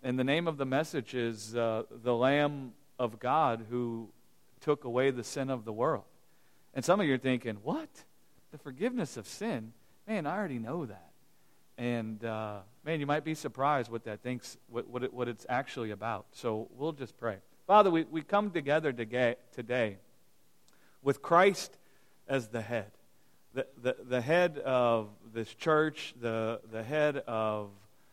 And the name of the message is the Lamb of God who took away the sin of the world. And some of you are thinking, what? The forgiveness of sin? Man, I already know that. And man, you might be surprised what that thinks, what it's actually about. So we'll just pray. Father, we come together today with Christ as the head. The head of this church, the head of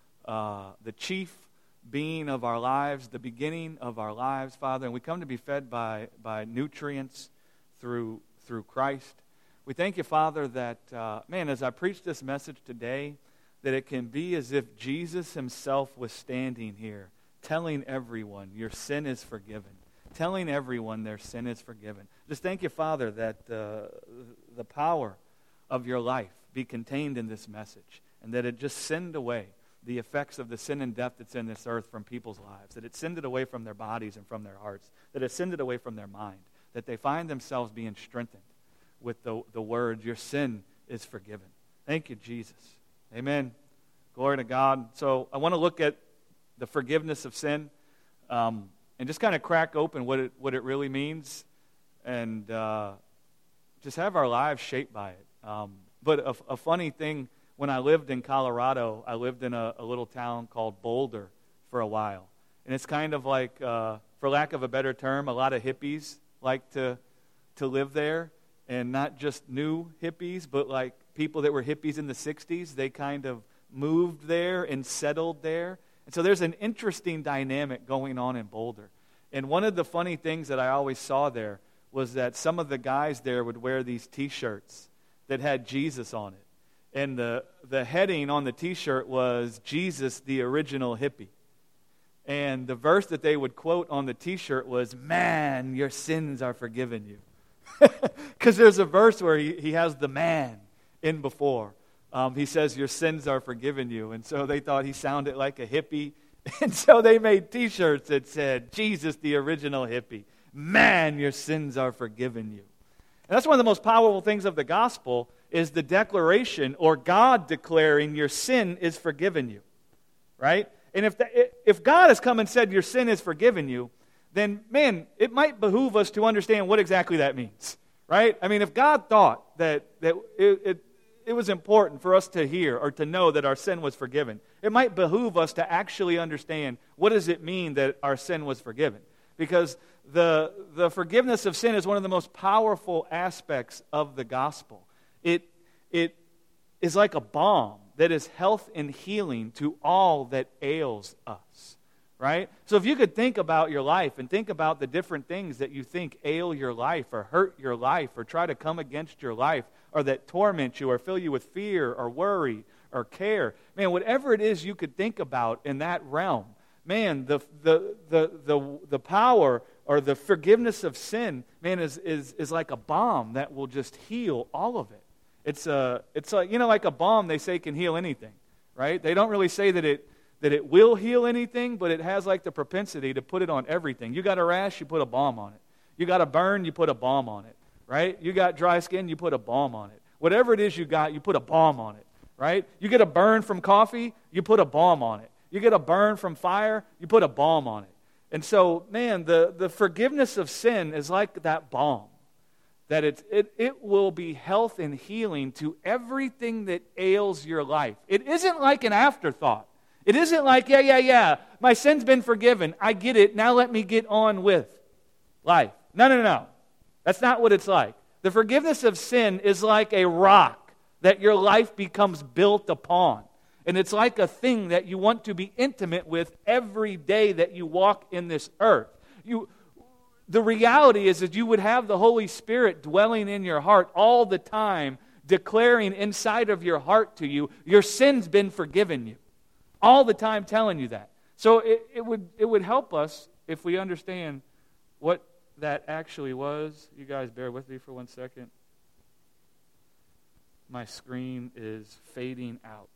the chief being of our lives, the beginning of our lives, Father. And we come to be fed by nutrients through Christ. We thank you, Father, that, man, as I preach this message today, that it can be as if Jesus himself was standing here telling everyone your sin is forgiven. Telling everyone their sin is forgiven. Just thank you, Father, that the power of your life be contained in this message, and that it just send away the effects of the sin and death that's in this earth from people's lives, that it send it away from their bodies and from their hearts, that it send it away from their mind, that they find themselves being strengthened with the words, your sin is forgiven. Thank you, Jesus. Amen. Glory to God. So I want to look at the forgiveness of sin and just kind of crack open what it really means, and just have our lives shaped by it. But a funny thing, when I lived in Colorado, I lived in a little town called Boulder for a while. And it's kind of like, for lack of a better term, a lot of hippies like to live there. And not just new hippies, but like people that were hippies in the 60s. They kind of moved there and settled there. And so there's an interesting dynamic going on in Boulder. And one of the funny things that I always saw there was that some of the guys there would wear these T-shirts that had Jesus on it. And the heading on the T-shirt was, Jesus, the original hippie. And the verse that they would quote on the T-shirt was, man, your sins are forgiven you. Because there's a verse where he has the man in before. He says, your sins are forgiven you. And so they thought he sounded like a hippie. And so they made T-shirts that said, Jesus, the original hippie. Man, your sins are forgiven you. And that's one of the most powerful things of the gospel, is the declaration, or God declaring your sin is forgiven you. Right? And if God has come and said your sin is forgiven you, then, man, it might behoove us to understand what exactly that means. Right? I mean, if God thought that it was important for us to hear or to know that our sin was forgiven, it might behoove us to actually understand what does it mean that our sin was forgiven. Because the forgiveness of sin is one of the most powerful aspects of the gospel. It is like a balm that is health and healing to all that ails us. Right? So if you could think about your life and think about the different things that you think ail your life or hurt your life or try to come against your life or that torment you or fill you with fear or worry or care, man, whatever it is you could think about in that realm, man, the power or the forgiveness of sin, man, is like a balm that will just heal all of it. It's like, like a balm they say can heal anything, right? They don't really say that it will heal anything, but it has like the propensity to put it on everything. You got a rash, you put a balm on it. You got a burn, you put a balm on it, right? You got dry skin, you put a balm on it. Whatever it is you got, you put a balm on it, right? You get a burn from coffee, you put a balm on it. You get a burn from fire, you put a balm on it. And so, man, the forgiveness of sin is like that balm, that it will be health and healing to everything that ails your life. It isn't like an afterthought. It isn't like, yeah, my sin's been forgiven. I get it. Now let me get on with life. No. That's not what it's like. The forgiveness of sin is like a rock that your life becomes built upon. And it's like a thing that you want to be intimate with every day that you walk in this earth. The reality is that you would have the Holy Spirit dwelling in your heart all the time, declaring inside of your heart to you, your sin's been forgiven you. All the time telling you that. So it would help us if we understand what that actually was. You guys bear with me for 1 second. My screen is fading out.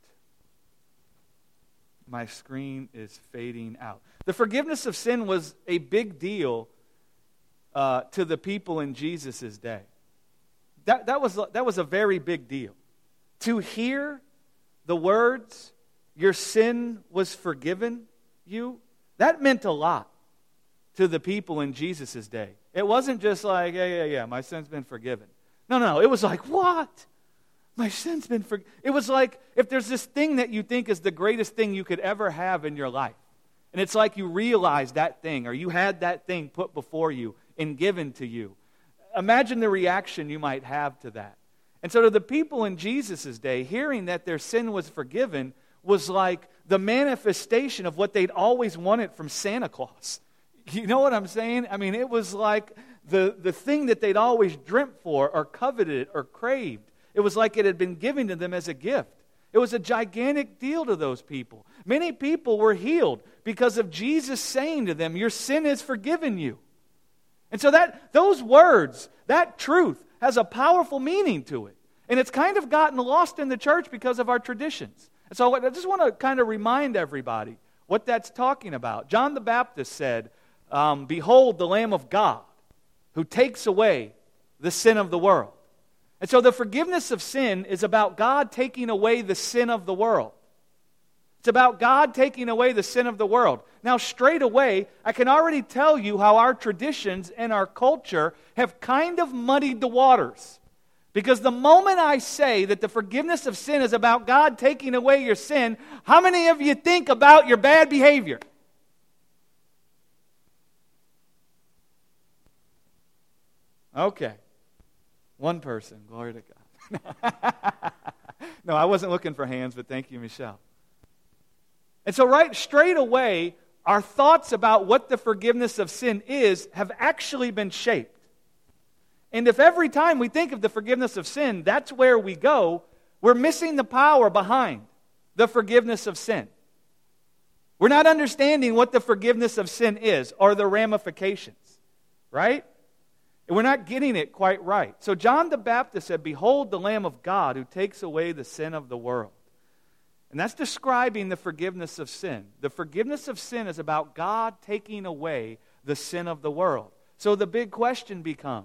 My screen is fading out. The forgiveness of sin was a big deal to the people in Jesus' day. That was a very big deal. To hear the words, your sin was forgiven you, That meant a lot to the people in Jesus' day. It wasn't just like, yeah, my sin's been forgiven. No. It was like, what? My sin's been forgiven. It was like, if there's this thing that you think is the greatest thing you could ever have in your life, and it's like you realized that thing, or you had that thing put before you and given to you. Imagine the reaction you might have to that. And so to the people in Jesus' day, hearing that their sin was forgiven was like the manifestation of what they'd always wanted from Santa Claus. You know what I'm saying? I mean, it was like the thing that they'd always dreamt for or coveted or craved. It was like it had been given to them as a gift. It was a gigantic deal to those people. Many people were healed because of Jesus saying to them, your sin is forgiven you. And so those words, that truth, has a powerful meaning to it. And it's kind of gotten lost in the church because of our traditions. And so I just want to kind of remind everybody what that's talking about. John the Baptist said, behold the Lamb of God who takes away the sin of the world. And so the forgiveness of sin is about God taking away the sin of the world. It's about God taking away the sin of the world. Now, straight away, I can already tell you how our traditions and our culture have kind of muddied the waters. Because the moment I say that the forgiveness of sin is about God taking away your sin, how many of you think about your bad behavior? Okay. One person. Glory to God. No, I wasn't looking for hands, but thank you, Michelle. And so right straight away, our thoughts about what the forgiveness of sin is have actually been shaped. And if every time we think of the forgiveness of sin, that's where we go, we're missing the power behind the forgiveness of sin. We're not understanding what the forgiveness of sin is or the ramifications, right? And we're not getting it quite right. So John the Baptist said, behold the Lamb of God who takes away the sin of the world. And that's describing the forgiveness of sin. The forgiveness of sin is about God taking away the sin of the world. So the big question becomes,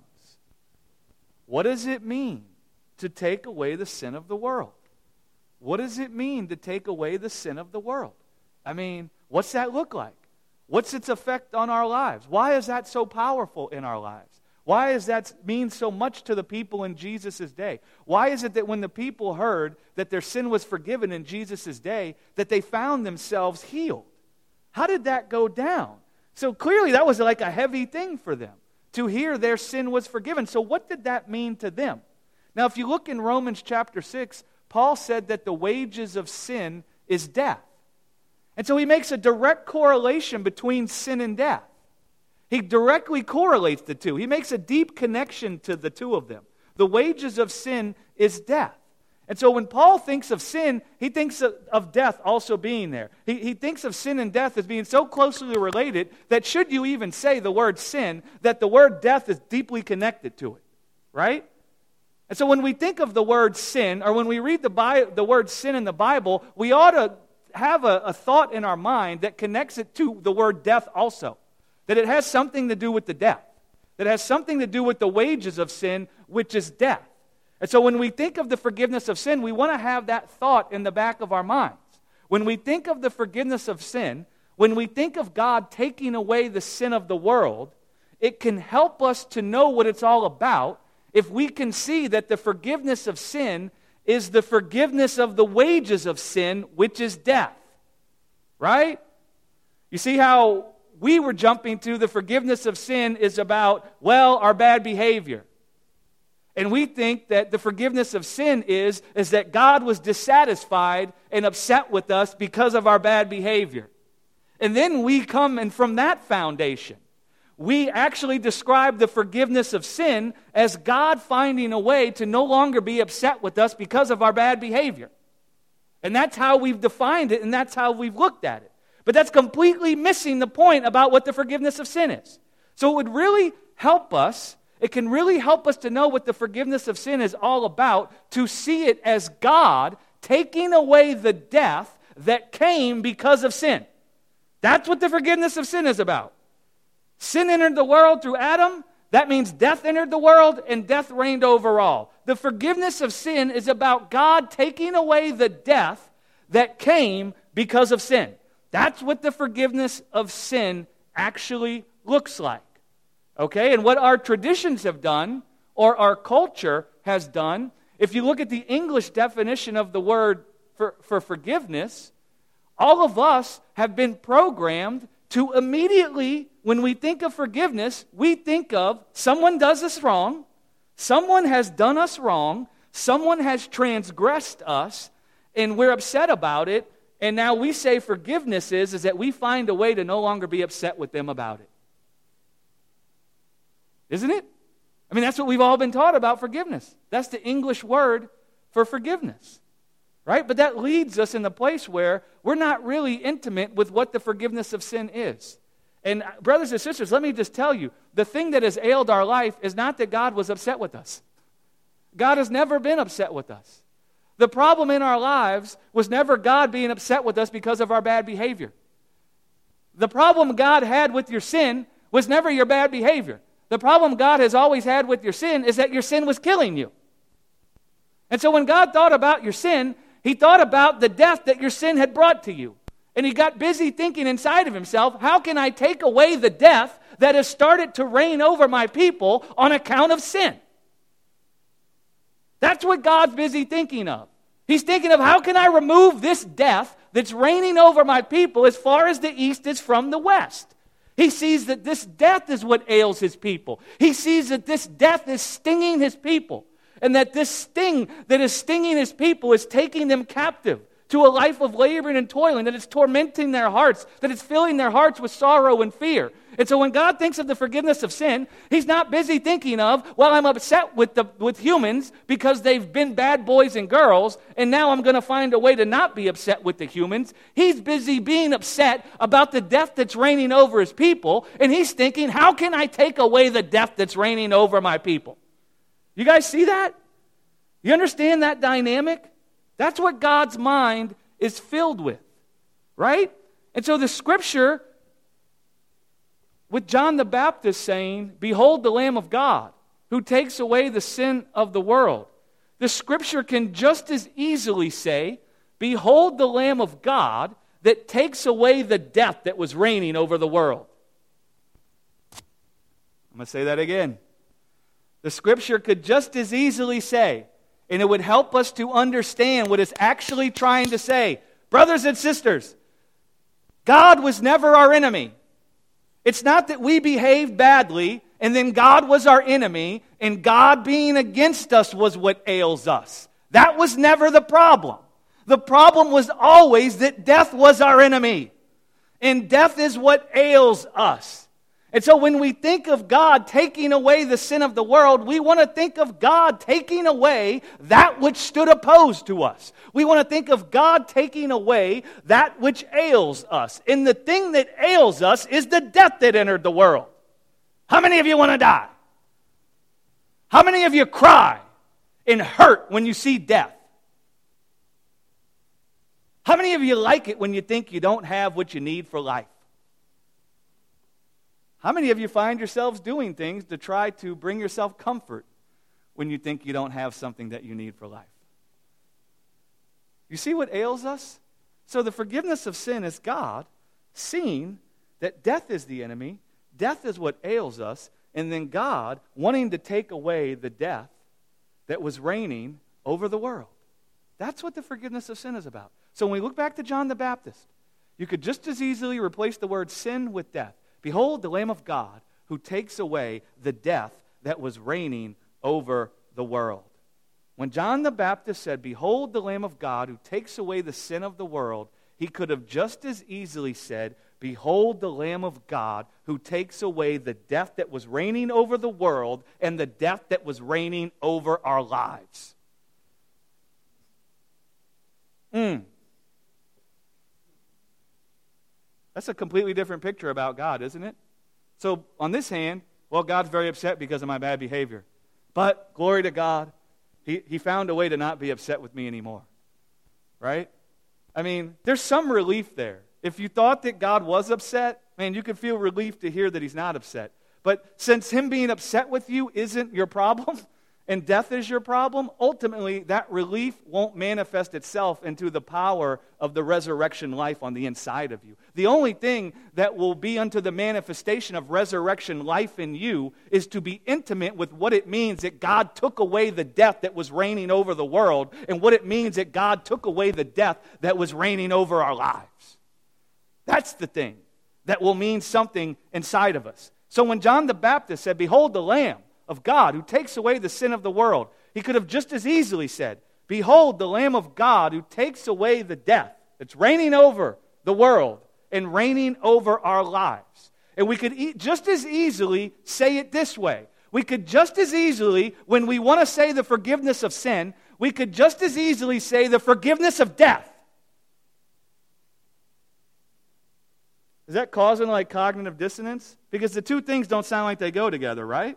what does it mean to take away the sin of the world? What does it mean to take away the sin of the world? I mean, what's that look like? What's its effect on our lives? Why is that so powerful in our lives? Why does that mean so much to the people in Jesus' day? Why is it that when the people heard that their sin was forgiven in Jesus' day, that they found themselves healed? How did that go down? So clearly that was like a heavy thing for them, to hear their sin was forgiven. So what did that mean to them? Now if you look in Romans chapter 6, Paul said that the wages of sin is death. And so he makes a direct correlation between sin and death. He directly correlates the two. He makes a deep connection to the two of them. The wages of sin is death. And so when Paul thinks of sin, he thinks of death also being there. He thinks of sin and death as being so closely related that should you even say the word sin, that the word death is deeply connected to it. Right? And so when we think of the word sin, or when we read the word sin in the Bible, we ought to have a thought in our mind that connects it to the word death also. That it has something to do with the death. That it has something to do with the wages of sin, which is death. And so when we think of the forgiveness of sin, we want to have that thought in the back of our minds. When we think of the forgiveness of sin, when we think of God taking away the sin of the world, it can help us to know what it's all about if we can see that the forgiveness of sin is the forgiveness of the wages of sin, which is death. Right? You see how we were jumping to the forgiveness of sin is about, well, our bad behavior. And we think that the forgiveness of sin is that God was dissatisfied and upset with us because of our bad behavior. And then we come, and from that foundation, we actually describe the forgiveness of sin as God finding a way to no longer be upset with us because of our bad behavior. And that's how we've defined it, and that's how we've looked at it. But that's completely missing the point about what the forgiveness of sin is. So it would really help us, it can really help us to know what the forgiveness of sin is all about, to see it as God taking away the death that came because of sin. That's what the forgiveness of sin is about. Sin entered the world through Adam. That means death entered the world and death reigned over all. The forgiveness of sin is about God taking away the death that came because of sin. That's what the forgiveness of sin actually looks like. Okay? And what our traditions have done, or our culture has done, if you look at the English definition of the word for forgiveness, all of us have been programmed to immediately, when we think of forgiveness, we think of someone does us wrong, someone has done us wrong, someone has transgressed us, and we're upset about it, and now we say forgiveness is that we find a way to no longer be upset with them about it. Isn't it? I mean, that's what we've all been taught about forgiveness. That's the English word for forgiveness. Right? But that leads us in the place where we're not really intimate with what the forgiveness of sin is. And brothers and sisters, let me just tell you, the thing that has ailed our life is not that God was upset with us. God has never been upset with us. The problem in our lives was never God being upset with us because of our bad behavior. The problem God had with your sin was never your bad behavior. The problem God has always had with your sin is that your sin was killing you. And so when God thought about your sin, He thought about the death that your sin had brought to you. And He got busy thinking inside of Himself, how can I take away the death that has started to reign over my people on account of sin? That's what God's busy thinking of. He's thinking of, how can I remove this death that's reigning over my people as far as the east is from the west? He sees that this death is what ails His people. He sees that this death is stinging His people. And that this sting that is stinging His people is taking them captive to a life of laboring and toiling, that it's tormenting their hearts, that it's filling their hearts with sorrow and fear. And so when God thinks of the forgiveness of sin, He's not busy thinking of, well, I'm upset with humans because they've been bad boys and girls, and now I'm going to find a way to not be upset with the humans. He's busy being upset about the death that's reigning over His people, and He's thinking, how can I take away the death that's reigning over my people? You guys see that? You understand that dynamic? That's what God's mind is filled with, right? And so the scripture with John the Baptist saying, behold the Lamb of God who takes away the sin of the world. The scripture can just as easily say, behold the Lamb of God that takes away the death that was reigning over the world. I'm going to say that again. The scripture could just as easily say, and it would help us to understand what it's actually trying to say. Brothers and sisters, God was never our enemy. It's not that we behaved badly and then God was our enemy and God being against us was what ails us. That was never the problem. The problem was always that death was our enemy. And death is what ails us. And so when we think of God taking away the sin of the world, we want to think of God taking away that which stood opposed to us. We want to think of God taking away that which ails us. And the thing that ails us is the death that entered the world. How many of you want to die? How many of you cry and hurt when you see death? How many of you like it when you think you don't have what you need for life? How many of you find yourselves doing things to try to bring yourself comfort when you think you don't have something that you need for life? You see what ails us? So the forgiveness of sin is God seeing that death is the enemy, death is what ails us, and then God wanting to take away the death that was reigning over the world. That's what the forgiveness of sin is about. So when we look back to John the Baptist, you could just as easily replace the word sin with death. Behold the Lamb of God who takes away the death that was reigning over the world. When John the Baptist said, behold the Lamb of God who takes away the sin of the world, he could have just as easily said, behold the Lamb of God who takes away the death that was reigning over the world and the death that was reigning over our lives. That's a completely different picture about God, isn't it? So on this hand, well, God's very upset because of my bad behavior. But glory to God, He found a way to not be upset with me anymore. Right? I mean, there's some relief there. If you thought that God was upset, man, you could feel relief to hear that He's not upset. But since Him being upset with you isn't your problem, and death is your problem, ultimately that relief won't manifest itself into the power of the resurrection life on the inside of you. The only thing that will be unto the manifestation of resurrection life in you is to be intimate with what it means that God took away the death that was reigning over the world, and what it means that God took away the death that was reigning over our lives. That's the thing that will mean something inside of us. So when John the Baptist said, "Behold the Lamb of God who takes away the sin of the world," he could have just as easily said, "Behold the Lamb of God who takes away the death that's reigning over the world and reigning over our lives." And we could just as easily say it this way. We could just as easily, when we want to say the forgiveness of sin, we could just as easily say the forgiveness of death. Is that causing like cognitive dissonance? Because the two things don't sound like they go together, right?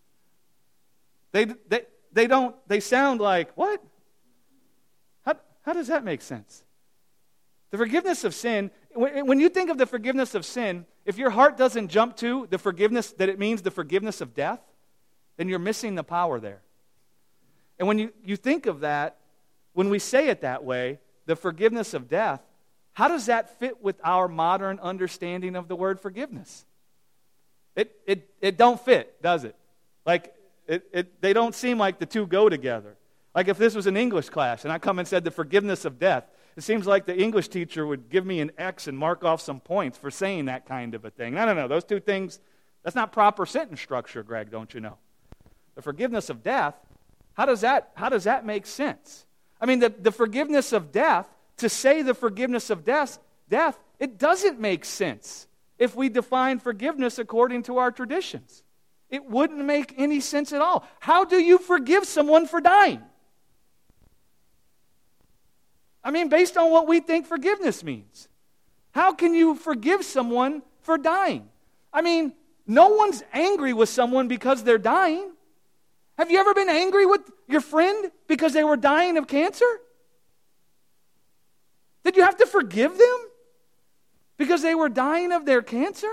They sound like, what? How does that make sense? The forgiveness of sin, when you think of the forgiveness of sin, if your heart doesn't jump to the forgiveness, that it means the forgiveness of death, then you're missing the power there. And when you think of that, when we say it that way, the forgiveness of death, how does that fit with our modern understanding of the word forgiveness? It don't fit, does it? Like, they don't seem like the two go together. Like if this was an English class and I come and said the forgiveness of death, it seems like the English teacher would give me an X and mark off some points for saying that kind of a thing. No. Those two things, that's not proper sentence structure, Greg, don't you know? The forgiveness of death, how does that make sense? I mean, the forgiveness of death, to say the forgiveness of death, it doesn't make sense if we define forgiveness according to our traditions. It wouldn't make any sense at all. How do you forgive someone for dying? I mean, based on what we think forgiveness means. How can you forgive someone for dying? I mean, no one's angry with someone because they're dying. Have you ever been angry with your friend because they were dying of cancer? Did you have to forgive them because they were dying of their cancer?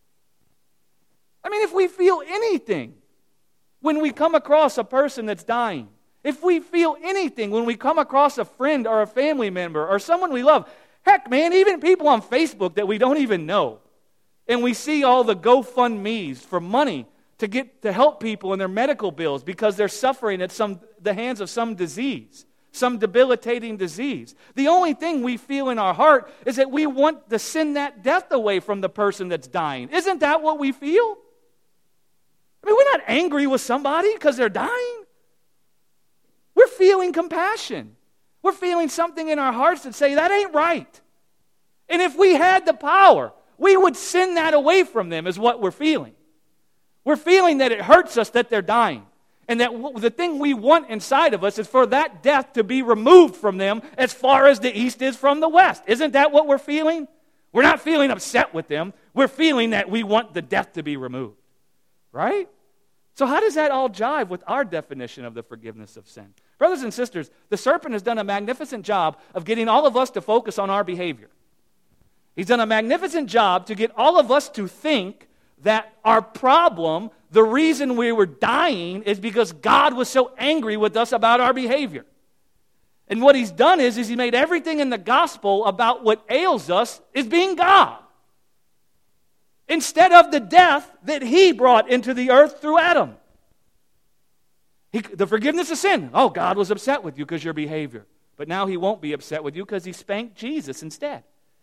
I mean, if we feel anything when we come across a person that's dying, if we feel anything when we come across a friend or a family member or someone we love, heck, man, even people on Facebook that we don't even know, and we see all the GoFundMes for money to help people in their medical bills because they're suffering at the hands of some disease, some debilitating disease. The only thing we feel in our heart is that we want to send that death away from the person that's dying. Isn't that what we feel? I mean, we're not angry with somebody because they're dying. We're feeling compassion. We're feeling something in our hearts that say, that ain't right. And if we had the power, we would send that away from them is what we're feeling. We're feeling that it hurts us that they're dying. And that the thing we want inside of us is for that death to be removed from them as far as the east is from the west. Isn't that what we're feeling? We're not feeling upset with them. We're feeling that we want the death to be removed. Right? So how does that all jive with our definition of the forgiveness of sin? Brothers and sisters, the serpent has done a magnificent job of getting all of us to focus on our behavior. He's done a magnificent job to get all of us to think that our problem, the reason we were dying, is because God was so angry with us about our behavior. And what he's done is he made everything in the gospel about what ails us is being God, instead of the death that he brought into the earth through Adam. The forgiveness of sin. Oh, God was upset with you because your behavior. But now he won't be upset with you because he spanked Jesus instead.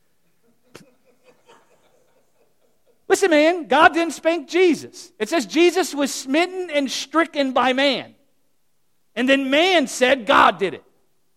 Listen, man, God didn't spank Jesus. It says Jesus was smitten and stricken by man. And then man said God did it.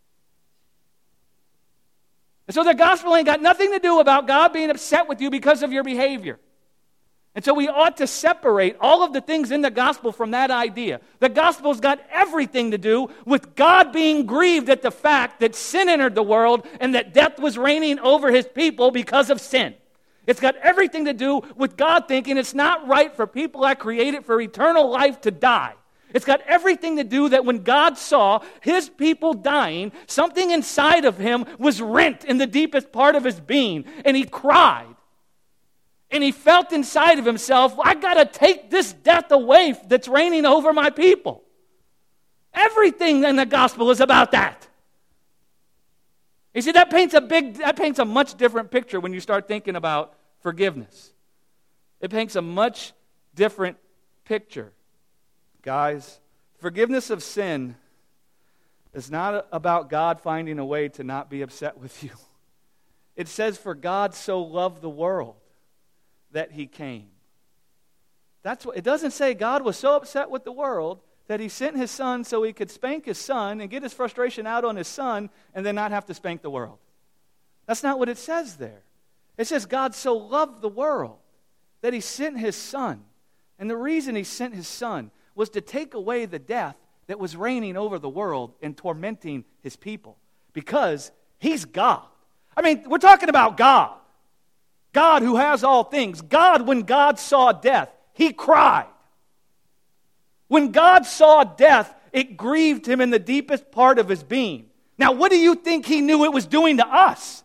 And so the gospel ain't got nothing to do about God being upset with you because of your behavior. And so we ought to separate all of the things in the gospel from that idea. The gospel's got everything to do with God being grieved at the fact that sin entered the world and that death was reigning over his people because of sin. It's got everything to do with God thinking it's not right for people I created for eternal life to die. It's got everything to do that when God saw his people dying, something inside of him was rent in the deepest part of his being, and he cried. And he felt inside of himself, I got to take this death away that's reigning over my people. Everything in the gospel is about that. You see, that paints a much different picture when you start thinking about forgiveness. It paints a much different picture. Guys, forgiveness of sin is not about God finding a way to not be upset with you. It says, for God so loved the world that he came. It doesn't say God was so upset with the world that he sent his son so he could spank his son and get his frustration out on his son and then not have to spank the world. That's not what it says there. It says God so loved the world that he sent his son. And the reason he sent his son was to take away the death that was reigning over the world and tormenting his people. Because he's God. I mean, we're talking about God. God who has all things. God, when God saw death, he cried. When God saw death, it grieved him in the deepest part of his being. Now, what do you think he knew it was doing to us?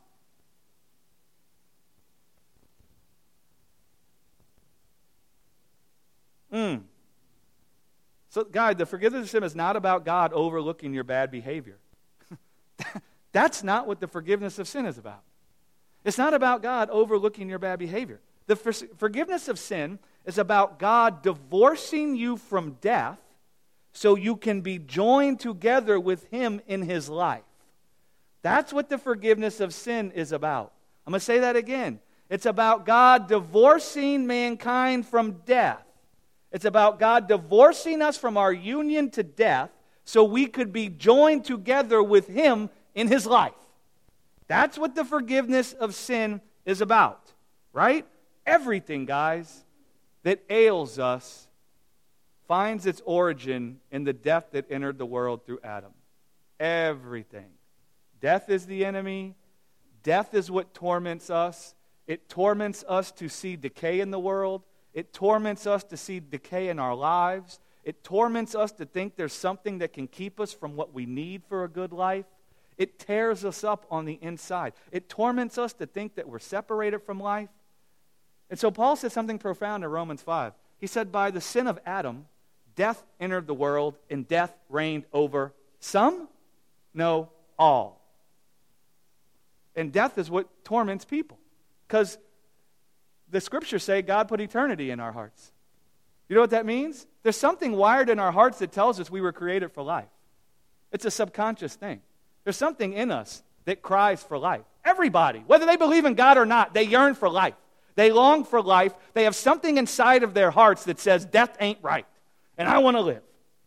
So, guys, the forgiveness of sin is not about God overlooking your bad behavior. That's not what the forgiveness of sin is about. It's not about God overlooking your bad behavior. The forgiveness of sin is about God divorcing you from death so you can be joined together with him in his life. That's what the forgiveness of sin is about. I'm going to say that again. It's about God divorcing mankind from death. It's about God divorcing us from our union to death so we could be joined together with him in his life. That's what the forgiveness of sin is about, right? Everything, guys, that ails us finds its origin in the death that entered the world through Adam. Everything. Death is the enemy. Death is what torments us. It torments us to see decay in the world. It torments us to see decay in our lives. It torments us to think there's something that can keep us from what we need for a good life. It tears us up on the inside. It torments us to think that we're separated from life. And so Paul says something profound in Romans 5. He said, by the sin of Adam, death entered the world, and death reigned over some? No, all. And death is what torments people. Because the scriptures say God put eternity in our hearts. You know what that means? There's something wired in our hearts that tells us we were created for life. It's a subconscious thing. There's something in us that cries for life. Everybody, whether they believe in God or not, they yearn for life. They long for life. They have something inside of their hearts that says, death ain't right, and I want to live.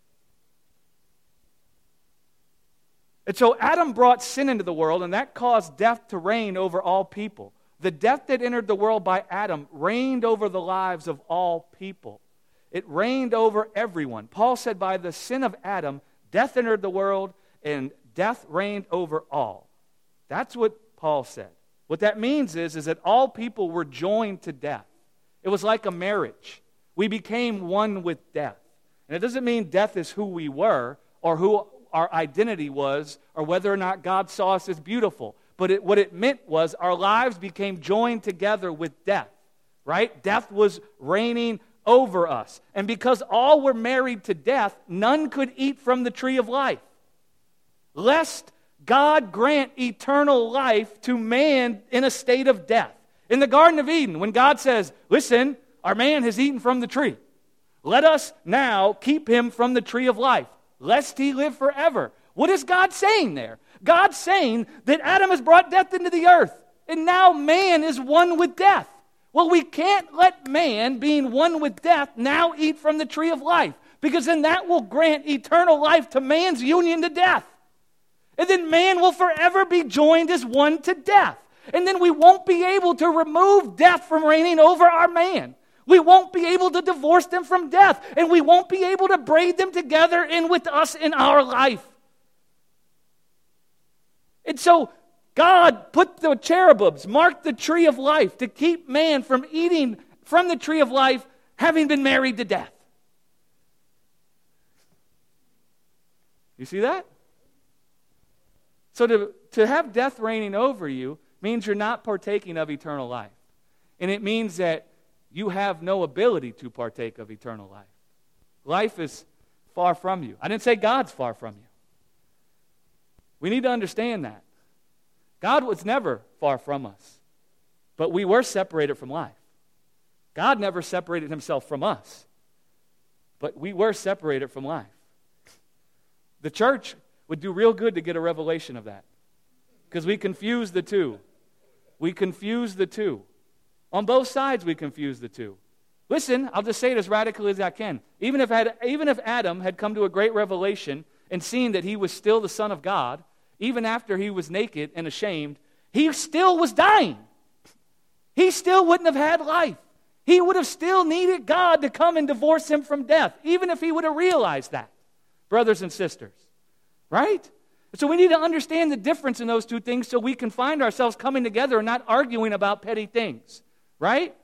And so Adam brought sin into the world, and that caused death to reign over all people. The death that entered the world by Adam reigned over the lives of all people. It reigned over everyone. Paul said, by the sin of Adam, death entered the world, and death reigned over all. That's what Paul said. What that means is that all people were joined to death. It was like a marriage. We became one with death. And it doesn't mean death is who we were or who our identity was or whether or not God saw us as beautiful. But what it meant was our lives became joined together with death, right? Death was reigning over us. And because all were married to death, none could eat from the tree of life, lest God grant eternal life to man in a state of death. In the Garden of Eden, when God says, listen, our man has eaten from the tree. Let us now keep him from the tree of life, lest he live forever. What is God saying there? God's saying that Adam has brought death into the earth, and now man is one with death. Well, we can't let man, being one with death, now eat from the tree of life, because then that will grant eternal life to man's union to death. And then man will forever be joined as one to death. And then we won't be able to remove death from reigning over our man. We won't be able to divorce them from death. And we won't be able to braid them together in with us in our life. And so God put the cherubims, marked the tree of life to keep man from eating from the tree of life, having been married to death. You see that? So to have death reigning over you means you're not partaking of eternal life. And it means that you have no ability to partake of eternal life. Life is far from you. I didn't say God's far from you. We need to understand that. God was never far from us, but we were separated from life. God never separated himself from us, but we were separated from life. The church would do real good to get a revelation of that, because we confuse the two. We confuse the two. On both sides, we confuse the two. Listen, I'll just say it as radically as I can. Even if Adam had come to a great revelation and seen that he was still the Son of God, even after he was naked and ashamed, he still was dying. He still wouldn't have had life. He would have still needed God to come and divorce him from death, even if he would have realized that, brothers and sisters. Right? So we need to understand the difference in those two things so we can find ourselves coming together and not arguing about petty things. Right?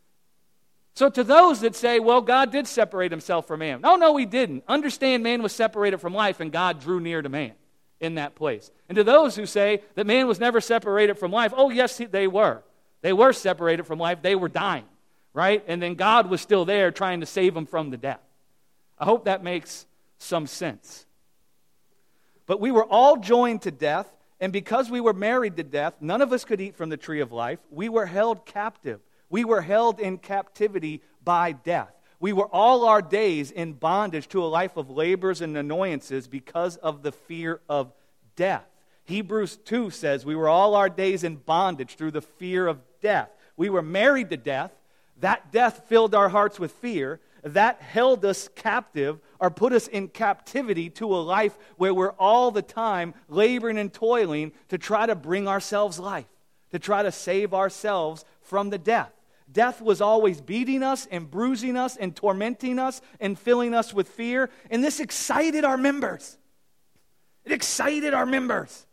So to those that say, well, God did separate himself from man. No, he didn't. Understand, man was separated from life and God drew near to man in that place. And to those who say that man was never separated from life, oh, yes, they were. They were separated from life. They were dying. Right? And then God was still there trying to save them from the death. I hope that makes some sense. But we were all joined to death, and because we were married to death, none of us could eat from the tree of life. We were held captive. We were held in captivity by death. We were all our days in bondage to a life of labors and annoyances because of the fear of death. Hebrews 2 says we were all our days in bondage through the fear of death. We were married to death. That death filled our hearts with fear. That held us captive or put us in captivity to a life where we're all the time laboring and toiling to try to bring ourselves life, to try to save ourselves from the death. Death was always beating us and bruising us and tormenting us and filling us with fear. And this excited our members. It excited our members.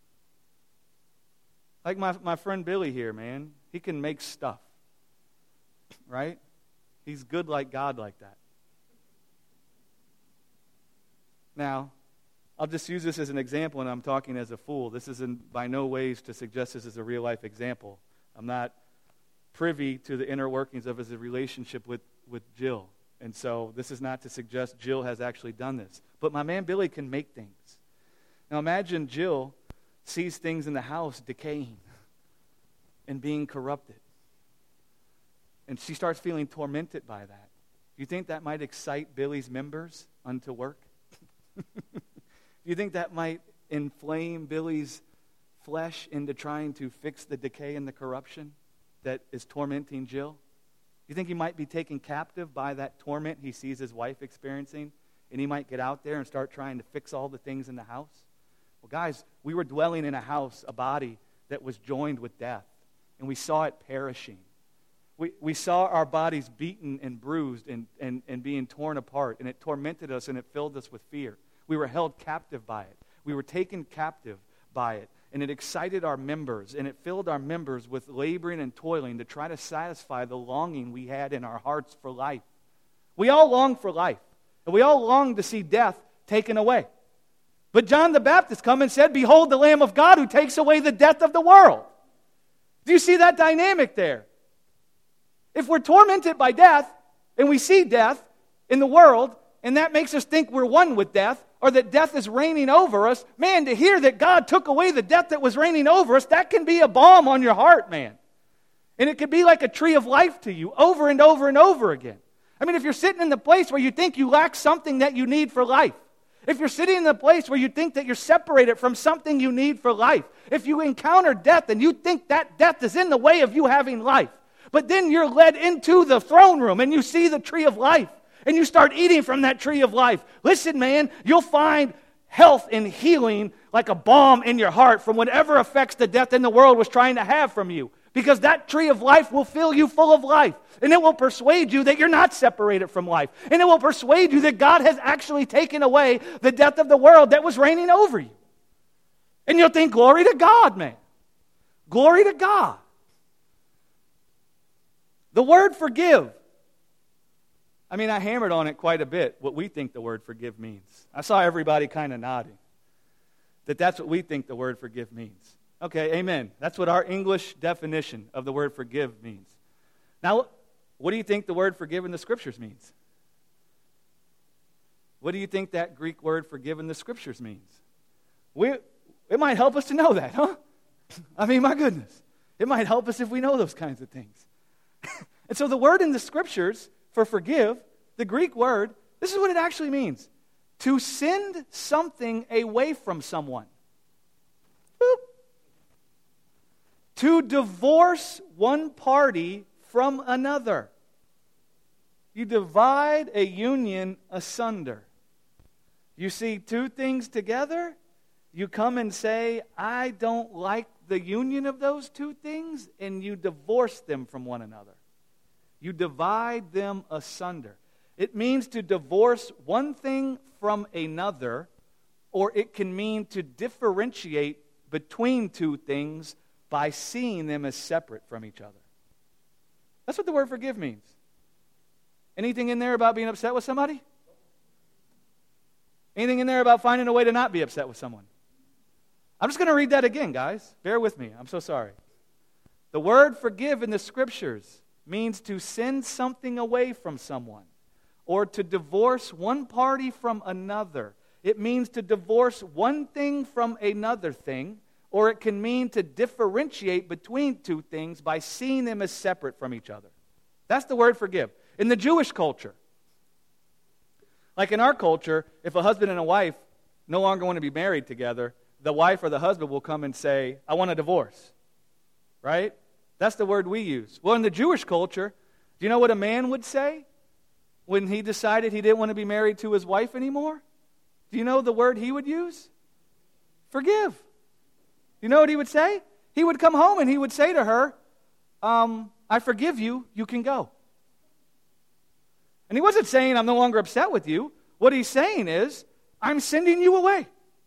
Like my friend Billy here, man. He can make stuff. Right? He's good like God like that. Now, I'll just use this as an example, and I'm talking as a fool. This isn't by no ways to suggest this is a real-life example. I'm not privy to the inner workings of his relationship with Jill. And so this is not to suggest Jill has actually done this. But my man Billy can make things. Now imagine Jill sees things in the house decaying and being corrupted. And she starts feeling tormented by that. Do you think that might excite Billy's members unto work? Do you think that might inflame Billy's flesh into trying to fix the decay and the corruption that is tormenting Jill? You think he might be taken captive by that torment he sees his wife experiencing, and he might get out there and start trying to fix all the things in the house? Well, guys, we were dwelling in a house, a body that was joined with death, and we saw it perishing. We saw our bodies beaten and bruised and being torn apart, and it tormented us and it filled us with fear. We were held captive by it. We were taken captive by it, and it excited our members, and it filled our members with laboring and toiling to try to satisfy the longing we had in our hearts for life. We all long for life, and we all long to see death taken away. But John the Baptist come and said, "Behold the Lamb of God who takes away the death of the world." Do you see that dynamic there? If we're tormented by death, and we see death in the world, and that makes us think we're one with death, or that death is reigning over us, man, to hear that God took away the death that was reigning over us, that can be a balm on your heart, man. And it could be like a tree of life to you over and over and over again. I mean, if you're sitting in the place where you think you lack something that you need for life, if you're sitting in the place where you think that you're separated from something you need for life, if you encounter death and you think that death is in the way of you having life, but then you're led into the throne room and you see the tree of life and you start eating from that tree of life. Listen, man, you'll find health and healing like a balm in your heart from whatever effects the death in the world was trying to have from you. Because that tree of life will fill you full of life. And it will persuade you that you're not separated from life. And it will persuade you that God has actually taken away the death of the world that was reigning over you. And you'll think, glory to God, man. Glory to God. The word forgive. I mean, I hammered on it quite a bit, what we think the word forgive means. I saw everybody kind of nodding. That's what we think the word forgive means. Okay, amen. That's what our English definition of the word forgive means. Now, what do you think the word forgive in the Scriptures means? What do you think that Greek word forgive in the Scriptures means? It might help us to know that, huh? I mean, my goodness. It might help us if we know those kinds of things. And so the word in the Scriptures for forgive, the Greek word, this is what it actually means. To send something away from someone. Boop. To divorce one party from another. You divide a union asunder. You see two things together, you come and say, I don't like the union of those two things, and you divorce them from one another. You divide them asunder. It means to divorce one thing from another, or it can mean to differentiate between two things by seeing them as separate from each other. That's what the word forgive means. Anything in there about being upset with somebody? Anything in there about finding a way to not be upset with someone? I'm just going to read that again, guys. Bear with me. I'm so sorry. The word forgive in the Scriptures means to send something away from someone or to divorce one party from another. It means to divorce one thing from another thing, or it can mean to differentiate between two things by seeing them as separate from each other. That's the word forgive. In the Jewish culture, like in our culture, if a husband and a wife no longer want to be married together, the wife or the husband will come and say, I want a divorce. Right? That's the word we use. Well, in the Jewish culture, do you know what a man would say when he decided he didn't want to be married to his wife anymore? Do you know the word he would use? Forgive. You know what he would say? He would come home and he would say to her, I forgive you, you can go. And he wasn't saying, I'm no longer upset with you. What he's saying is, I'm sending you away.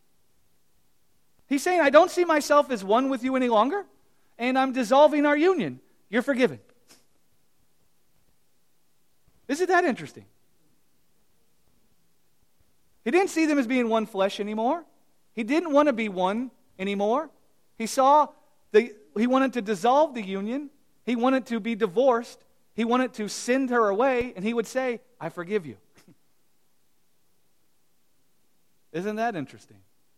He's saying, I don't see myself as one with you any longer, and I'm dissolving our union. You're forgiven. Isn't that interesting? He didn't see them as being one flesh anymore. He didn't want to be one anymore. He wanted to dissolve the union. He wanted to be divorced. He wanted to send her away, and he would say, I forgive you. Isn't that interesting?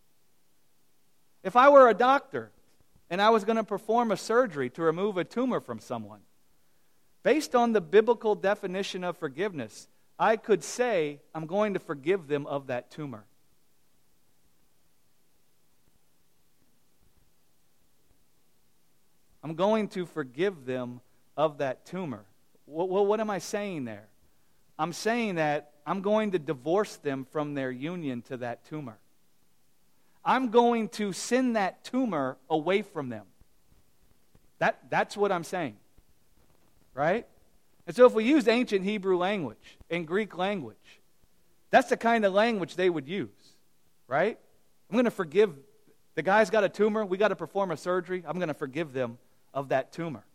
If I were a doctor and I was going to perform a surgery to remove a tumor from someone, based on the biblical definition of forgiveness, I could say, I'm going to forgive them of that tumor. I'm going to forgive them of that tumor. Well, what am I saying there? I'm saying that I'm going to divorce them from their union to that tumor. I'm going to send that tumor away from them. That's what I'm saying. Right? And so if we use ancient Hebrew language and Greek language, that's the kind of language they would use. Right? I'm going to forgive. The guy's got a tumor. We got to perform a surgery. I'm going to forgive them of that tumor.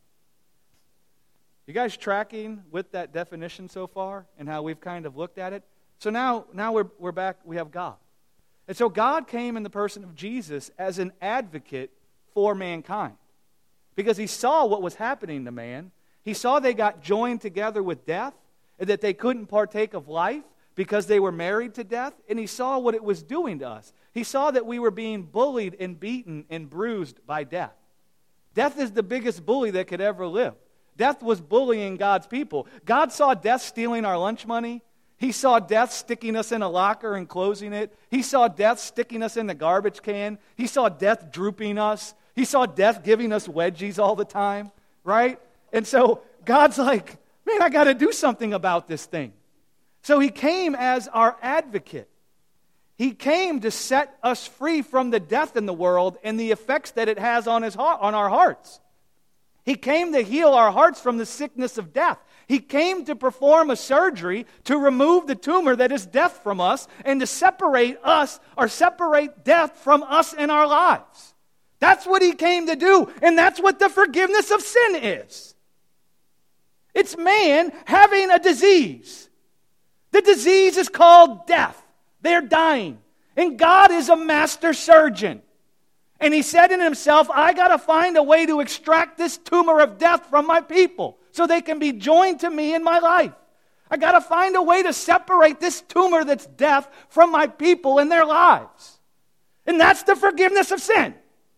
You guys tracking with that definition so far and how we've kind of looked at it? So now we're back, we have God. And so God came in the person of Jesus as an advocate for mankind. Because he saw what was happening to man. He saw they got joined together with death and that they couldn't partake of life because they were married to death. And he saw what it was doing to us. He saw that we were being bullied and beaten and bruised by death. Death is the biggest bully that could ever live. Death was bullying God's people. God saw death stealing our lunch money. He saw death sticking us in a locker and closing it. He saw death sticking us in the garbage can. He saw death drooping us. He saw death giving us wedgies all the time, right? And so God's like, man, I got to do something about this thing. So he came as our advocate. He came to set us free from the death in the world and the effects that it has on our hearts. He came to heal our hearts from the sickness of death. He came to perform a surgery to remove the tumor that is death from us and to separate us or separate death from us in our lives. That's what he came to do, and that's what the forgiveness of sin is. It's man having a disease. The disease is called death. They're dying. And God is a master surgeon. And he said in himself, I got to find a way to extract this tumor of death from my people so they can be joined to me in my life. I got to find a way to separate this tumor that's death from my people and their lives. And that's the forgiveness of sin.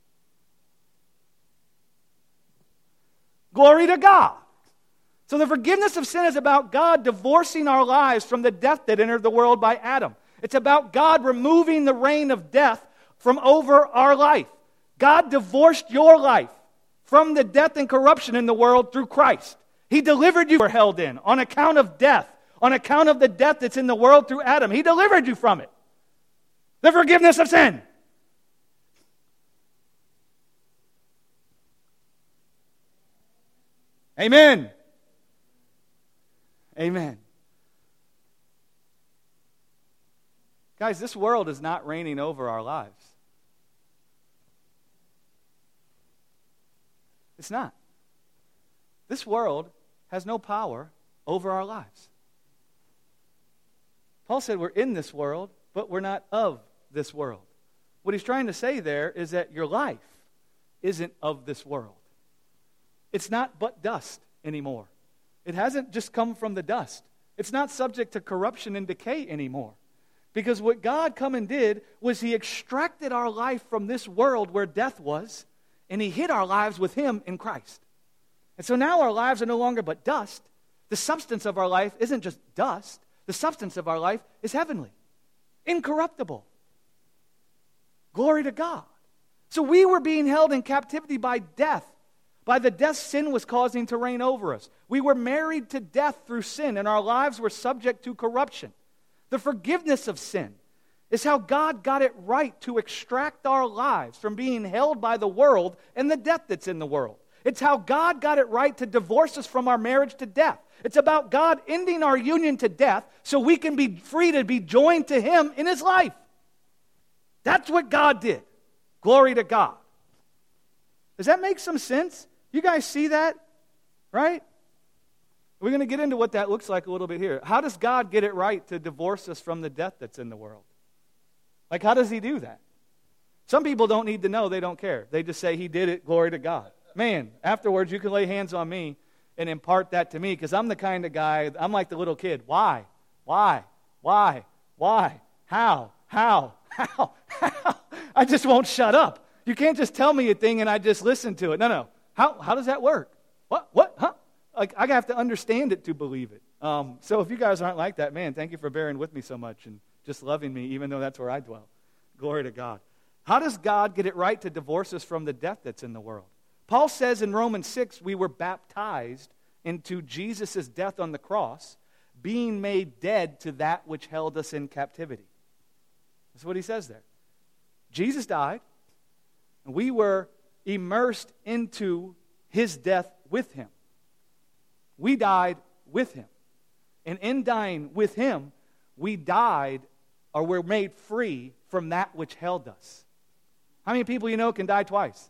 Glory to God. So the forgiveness of sin is about God divorcing our lives from the death that entered the world by Adam. It's about God removing the reign of death from over our life. God divorced your life from the death and corruption in the world through Christ. He delivered you were held in on account of death, on account of the death that's in the world through Adam. He delivered you from it. The forgiveness of sin. Amen. Amen. Guys, this world is not reigning over our lives. It's not. This world has no power over our lives. Paul said we're in this world, but we're not of this world. What he's trying to say there is that your life isn't of this world. It's not but dust anymore. It hasn't just come from the dust. It's not subject to corruption and decay anymore. Because what God come and did was He extracted our life from this world where death was, and He hid our lives with Him in Christ. And so now our lives are no longer but dust. The substance of our life isn't just dust. The substance of our life is heavenly, incorruptible. Glory to God. So we were being held in captivity by death, by the death sin was causing to reign over us. We were married to death through sin, and our lives were subject to corruption. The forgiveness of sin is how God got it right to extract our lives from being held by the world and the death that's in the world. It's how God got it right to divorce us from our marriage to death. It's about God ending our union to death so we can be free to be joined to Him in His life. That's what God did. Glory to God. Does that make some sense? You guys see that? Right? We're going to get into what that looks like a little bit here. How does God get it right to divorce us from the death that's in the world? Like, how does He do that? Some people don't need to know. They don't care. They just say He did it. Glory to God. Man, afterwards you can lay hands on me and impart that to me because I'm the kind of guy, I'm like the little kid. Why? Why? Why? Why? How? How? How? How? I just won't shut up. You can't just tell me a thing and I just listen to it. No. How does that work? What? Huh? Like, I have to understand it to believe it. So if you guys aren't like that, man, thank you for bearing with me so much and just loving me, even though that's where I dwell. Glory to God. How does God get it right to divorce us from the death that's in the world? Paul says in Romans 6, we were baptized into Jesus' death on the cross, being made dead to that which held us in captivity. That's what he says there. Jesus died, and we were immersed into His death with Him. We died with Him. And in dying with Him, we died or were made free from that which held us. How many people you know can die twice?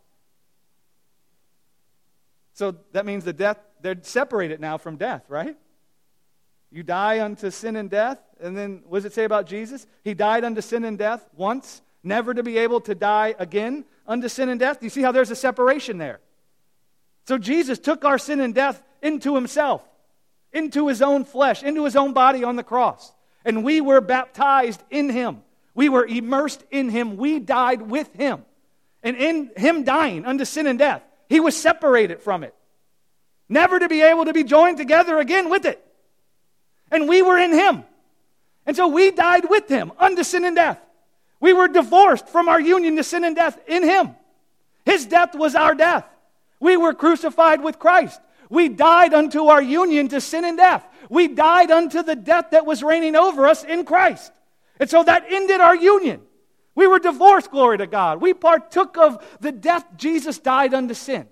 So that means they're separated now from death, right? You die unto sin and death, and then what does it say about Jesus? He died unto sin and death once, never to be able to die again unto sin and death. Do you see how there's a separation there? So Jesus took our sin and death into Himself, into His own flesh, into His own body on the cross. And we were baptized in Him. We were immersed in Him. We died with Him. And in Him dying unto sin and death, He was separated from it, never to be able to be joined together again with it. And we were in Him. And so we died with Him unto sin and death. We were divorced from our union to sin and death in Him. His death was our death. We were crucified with Christ. We died unto our union to sin and death. We died unto the death that was reigning over us in Christ. And so that ended our union. We were divorced, glory to God. We partook of the death Jesus died unto sin.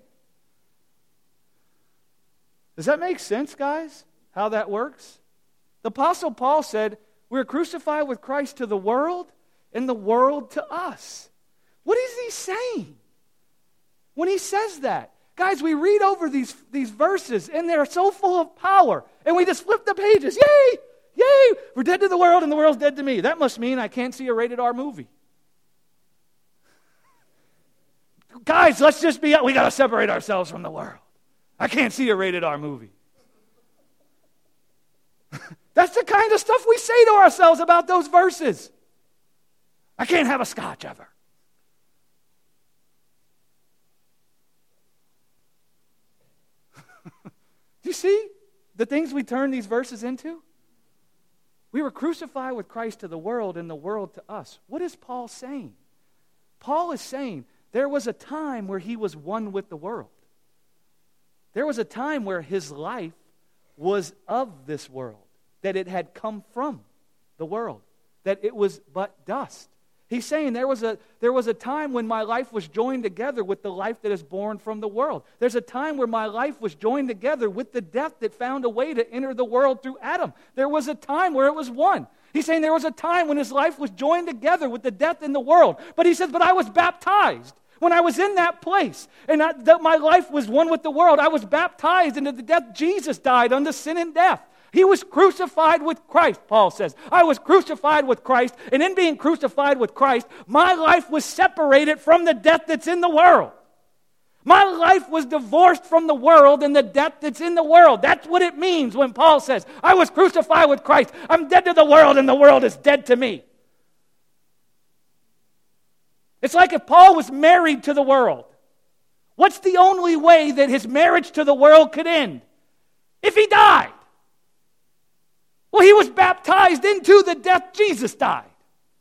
Does that make sense, guys? How that works? The Apostle Paul said, we're crucified with Christ to the world and the world to us. What is he saying when he says that? Guys, we read over these verses and they're so full of power and we just flip the pages. Yay! Yay! We're dead to the world and the world's dead to me. That must mean I can't see a rated R movie. Guys, let's just we got to separate ourselves from the world. I can't see a rated R movie. kind of stuff we say to ourselves about those verses. I can't have a scotch ever. Do you see the things we turn these verses into? We were crucified with Christ to the world and the world to us. What is Paul saying? Paul is saying there was a time where he was one with the world. There was a time where his life was of this world, that it had come from the world, that it was but dust. He's saying there was a time when my life was joined together with the life that is born from the world. There's a time where my life was joined together with the death that found a way to enter the world through Adam. There was a time where it was one. He's saying there was a time when his life was joined together with the death in the world. But he says, but I was baptized. When I was in that place, and my life was one with the world, I was baptized into the death. Jesus died unto sin and death. He was crucified with Christ, Paul says. I was crucified with Christ, and in being crucified with Christ, my life was separated from the death that's in the world. My life was divorced from the world and the death that's in the world. That's what it means when Paul says, I was crucified with Christ. I'm dead to the world, and the world is dead to me. It's like if Paul was married to the world. What's the only way that his marriage to the world could end? If he died. Well, he was baptized into the death Jesus died.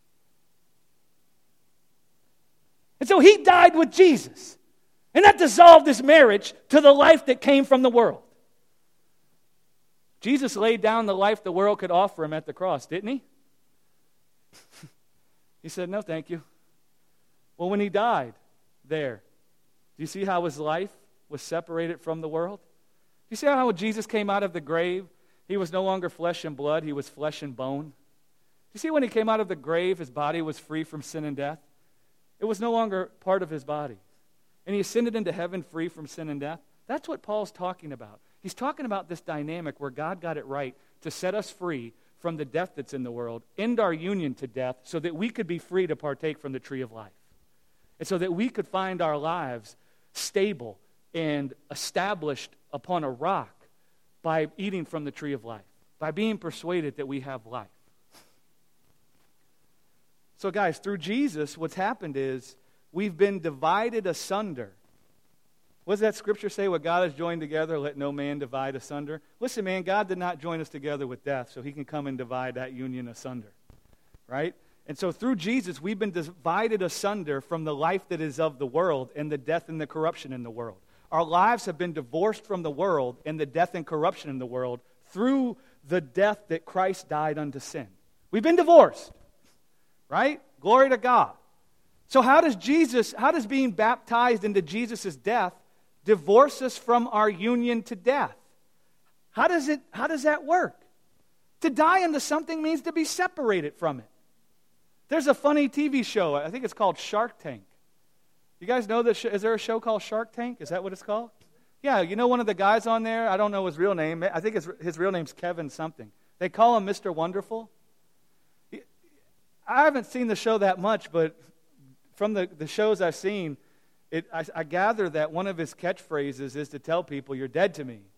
And so he died with Jesus. And that dissolved his marriage to the life that came from the world. Jesus laid down the life the world could offer him at the cross, didn't he? He said, no, thank you. Well, when he died there, do you see how his life was separated from the world? Do you see how when Jesus came out of the grave, he was no longer flesh and blood, he was flesh and bone? Do you see when he came out of the grave, his body was free from sin and death? It was no longer part of his body. And he ascended into heaven free from sin and death. That's what Paul's talking about. He's talking about this dynamic where God got it right to set us free from the death that's in the world, end our union to death, so that we could be free to partake from the tree of life. And so that we could find our lives stable and established upon a rock by eating from the tree of life, by being persuaded that we have life. So guys, through Jesus, what's happened is we've been divided asunder. What does that scripture say? What God has joined together, let no man divide asunder. Listen, man, God did not join us together with death, so he can come and divide that union asunder. Right? And so through Jesus, we've been divided asunder from the life that is of the world and the death and the corruption in the world. Our lives have been divorced from the world and the death and corruption in the world through the death that Christ died unto sin. We've been divorced, right? Glory to God. So how does being baptized into Jesus' death divorce us from our union to death? How does that work? To die unto something means to be separated from it. There's a funny TV show. I think it's called Shark Tank. You guys know this? Is there a show called Shark Tank? Is that what it's called? Yeah, you know one of the guys on there? I don't know his real name. I think his real name's Kevin something. They call him Mr. Wonderful. I haven't seen the show that much, but from the shows I've seen, I gather that one of his catchphrases is to tell people, you're dead to me.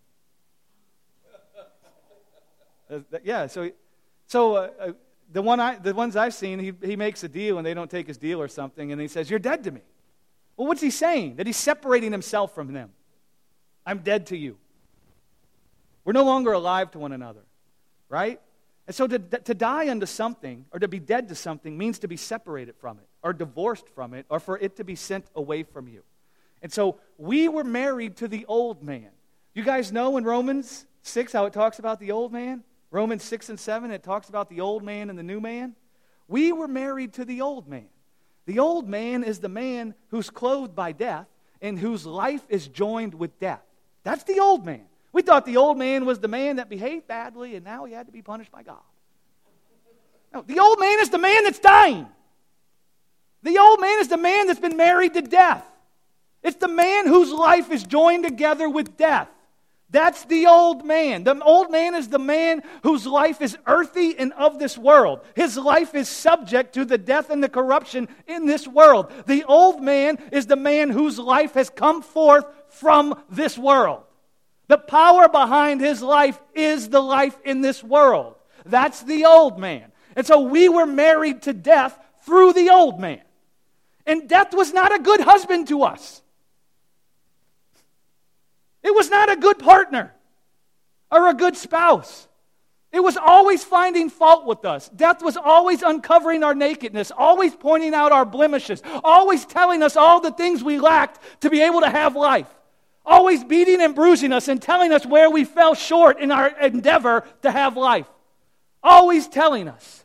Yeah, so the ones I've seen, he makes a deal and they don't take his deal or something, and he says, you're dead to me. Well, what's he saying? That he's separating himself from them. I'm dead to you. We're no longer alive to one another, right? And so to die unto something, or to be dead to something, means to be separated from it, or divorced from it, or for it to be sent away from you. And so we were married to the old man. You guys know in Romans 6 how it talks about the old man? Romans 6 and 7, it talks about the old man and the new man. We were married to the old man. The old man is the man who's clothed by death and whose life is joined with death. That's the old man. We thought the old man was the man that behaved badly and now he had to be punished by God. No, the old man is the man that's dying. The old man is the man that's been married to death. It's the man whose life is joined together with death. That's the old man. The old man is the man whose life is earthy and of this world. His life is subject to the death and the corruption in this world. The old man is the man whose life has come forth from this world. The power behind his life is the life in this world. That's the old man. And so we were married to death through the old man. And death was not a good husband to us. It was not a good partner or a good spouse. It was always finding fault with us. Death was always uncovering our nakedness, always pointing out our blemishes, always telling us all the things we lacked to be able to have life, always beating and bruising us and telling us where we fell short in our endeavor to have life. Always telling us.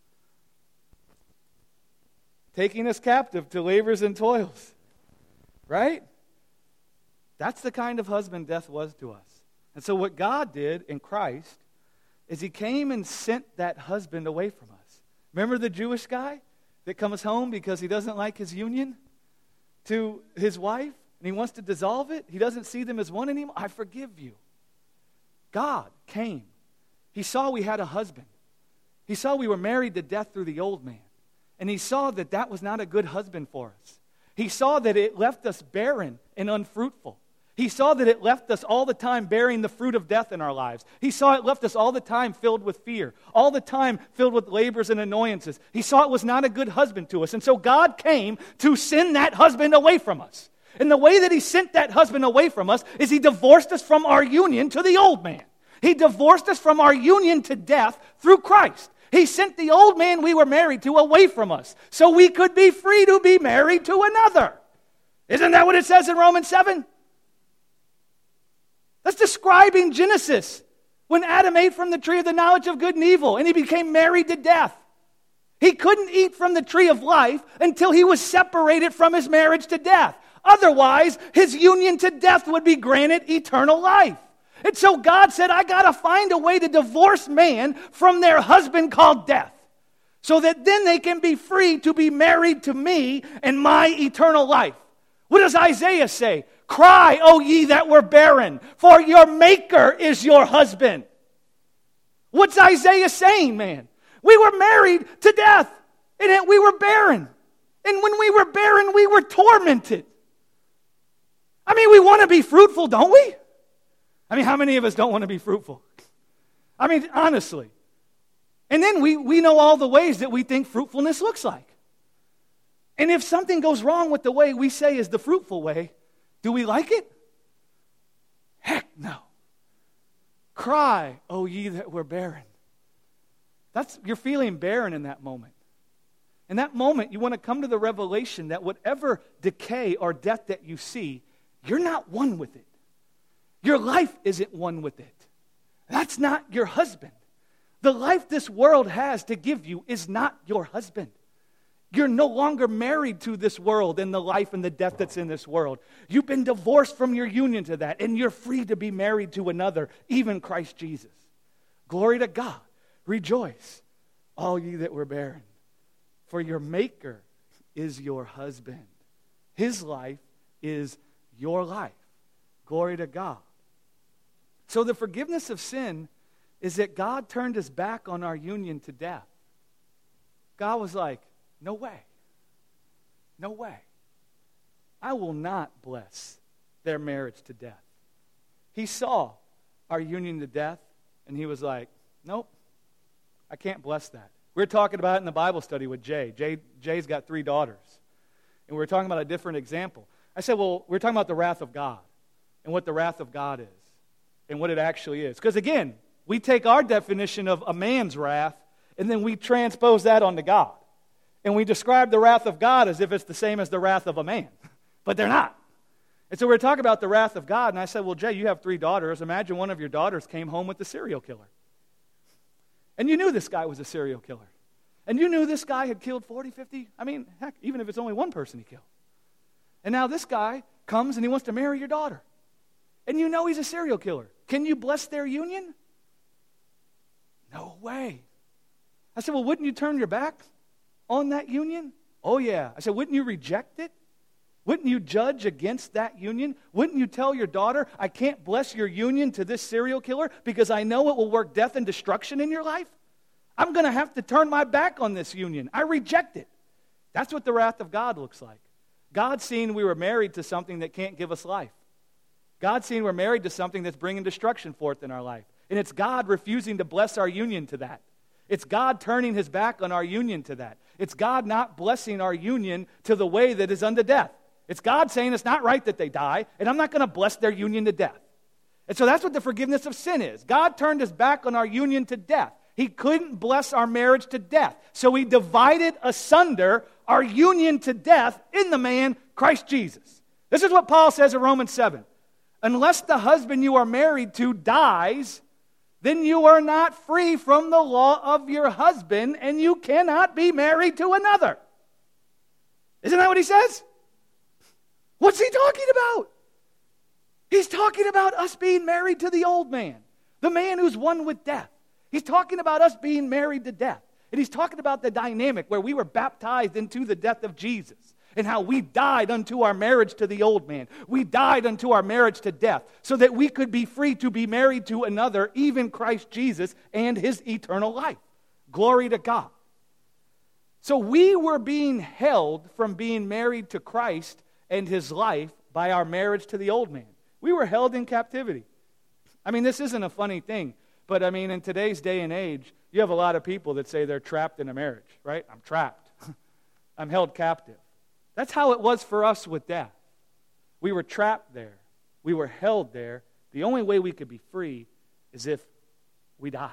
Taking us captive to labors and toils. Right? That's the kind of husband death was to us. And so what God did in Christ is He came and sent that husband away from us. Remember the Jewish guy that comes home because he doesn't like his union to his wife and he wants to dissolve it? He doesn't see them as one anymore. I forgive you. God came. He saw we had a husband. He saw we were married to death through the old man. And He saw that that was not a good husband for us. He saw that it left us barren and unfruitful. He saw that it left us all the time bearing the fruit of death in our lives. He saw it left us all the time filled with fear, all the time filled with labors and annoyances. He saw it was not a good husband to us. And so God came to send that husband away from us. And the way that He sent that husband away from us is He divorced us from our union to the old man. He divorced us from our union to death through Christ. He sent the old man we were married to away from us so we could be free to be married to another. Isn't that what it says in Romans 7? That's describing Genesis, when Adam ate from the tree of the knowledge of good and evil, and he became married to death. He couldn't eat from the tree of life until he was separated from his marriage to death. Otherwise, his union to death would be granted eternal life. And so God said, I got to find a way to divorce man from their husband called death, so that then they can be free to be married to me and my eternal life. What does Isaiah say? Cry, O ye that were barren, for your Maker is your husband. What's Isaiah saying, man? We were married to death, and we were barren. And when we were barren, we were tormented. I mean, we want to be fruitful, don't we? I mean, how many of us don't want to be fruitful? I mean, honestly. And then we know all the ways that we think fruitfulness looks like. And if something goes wrong with the way we say is the fruitful way, do we like it? Heck no. Cry, O ye that were barren. You're feeling barren in that moment. In that moment, you want to come to the revelation that whatever decay or death that you see, you're not one with it. Your life isn't one with it. That's not your husband. The life this world has to give you is not your husband. You're no longer married to this world and the life and the death that's in this world. You've been divorced from your union to that, and you're free to be married to another, even Christ Jesus. Glory to God. Rejoice, all ye that were barren, for your Maker is your husband. His life is your life. Glory to God. So the forgiveness of sin is that God turned His back on our union to death. God was like, no way. No way. I will not bless their marriage to death. He saw our union to death, and He was like, nope, I can't bless that. We were talking about it in the Bible study with Jay. Jay's got 3 daughters. And we were talking about a different example. I said, well, we're talking about the wrath of God and what the wrath of God is and what it actually is. Because again, we take our definition of a man's wrath and then we transpose that onto God. And we describe the wrath of God as if it's the same as the wrath of a man. But they're not. And so we're talking about the wrath of God. And I said, well, Jay, you have 3 daughters. Imagine one of your daughters came home with a serial killer. And you knew this guy was a serial killer. And you knew this guy had killed 40, 50, I mean, heck, even if it's only one person he killed. And now this guy comes and he wants to marry your daughter. And you know he's a serial killer. Can you bless their union? No way. I said, well, wouldn't you turn your back on that union? Oh, yeah. I said, wouldn't you reject it? Wouldn't you judge against that union? Wouldn't you tell your daughter, I can't bless your union to this serial killer because I know it will work death and destruction in your life? I'm going to have to turn my back on this union. I reject it. That's what the wrath of God looks like. God's seen we were married to something that can't give us life. God's seen we're married to something that's bringing destruction forth in our life. And it's God refusing to bless our union to that. It's God turning his back on our union to that. It's God not blessing our union to the way that is unto death. It's God saying it's not right that they die, and I'm not going to bless their union to death. And so that's what the forgiveness of sin is. God turned his back on our union to death. He couldn't bless our marriage to death. So he divided asunder our union to death in the man, Christ Jesus. This is what Paul says in Romans 7. Unless the husband you are married to dies, then you are not free from the law of your husband, and you cannot be married to another. Isn't that what he says? What's he talking about? He's talking about us being married to the old man, the man who's one with death. He's talking about us being married to death. And he's talking about the dynamic where we were baptized into the death of Jesus and how we died unto our marriage to the old man. We died unto our marriage to death so that we could be free to be married to another, even Christ Jesus and his eternal life. Glory to God. So we were being held from being married to Christ and his life by our marriage to the old man. We were held in captivity. I mean, this isn't a funny thing, but I mean, in today's day and age, you have a lot of people that say they're trapped in a marriage, right? I'm trapped. I'm held captive. That's how it was for us with death. We were trapped there. We were held there. The only way we could be free is if we died.